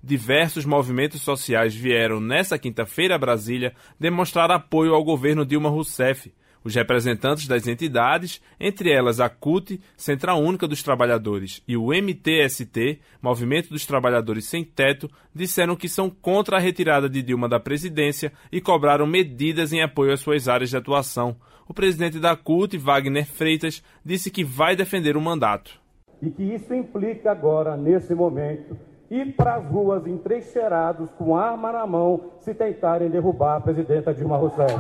diversos movimentos sociais vieram nesta quinta-feira a Brasília demonstrar apoio ao governo Dilma Rousseff. Os representantes das entidades, entre elas a CUT, Central Única dos Trabalhadores, e o MTST, Movimento dos Trabalhadores Sem Teto, disseram que são contra a retirada de Dilma da presidência e cobraram medidas em apoio às suas áreas de atuação. O presidente da CUT, Wagner Freitas, disse que vai defender o mandato. E que isso implica agora, nesse momento, ir para as ruas entrincheirados, com arma na mão, se tentarem derrubar a presidenta Dilma Rousseff.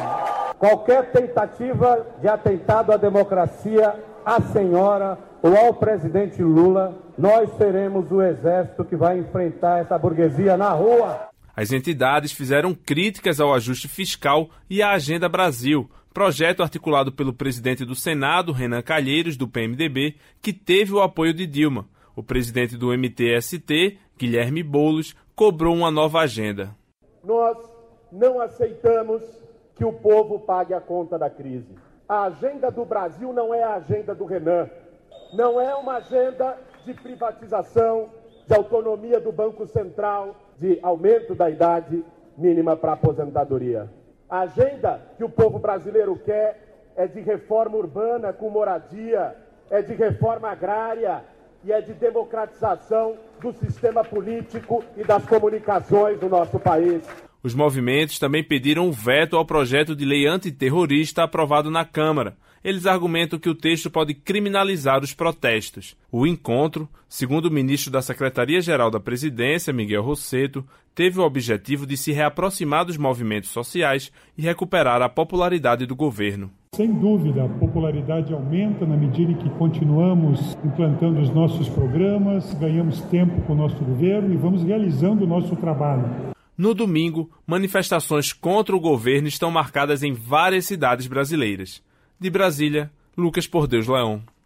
Qualquer tentativa de atentado à democracia, à senhora ou ao presidente Lula, nós seremos o exército que vai enfrentar essa burguesia na rua. As entidades fizeram críticas ao ajuste fiscal e à Agenda Brasil, projeto articulado pelo presidente do Senado, Renan Calheiros, do PMDB, que teve o apoio de Dilma. O presidente do MTST, Guilherme Boulos, cobrou uma nova agenda. Nós não aceitamos que o povo pague a conta da crise. A agenda do Brasil não é a agenda do Renan. Não é uma agenda de privatização, de autonomia do Banco Central, de aumento da idade mínima para a aposentadoria. A agenda que o povo brasileiro quer é de reforma urbana com moradia, é de reforma agrária e é de democratização do sistema político e das comunicações do nosso país. Os movimentos também pediram um veto ao projeto de lei antiterrorista aprovado na Câmara. Eles argumentam que o texto pode criminalizar os protestos. O encontro, segundo o ministro da Secretaria-Geral da Presidência, Miguel Rossetto, teve o objetivo de se reaproximar dos movimentos sociais e recuperar a popularidade do governo. Sem dúvida, a popularidade aumenta na medida em que continuamos implantando os nossos programas, ganhamos tempo com o nosso governo e vamos realizando o nosso trabalho. No domingo, manifestações contra o governo estão marcadas em várias cidades brasileiras. De Brasília, Lucas Por Deus Leão.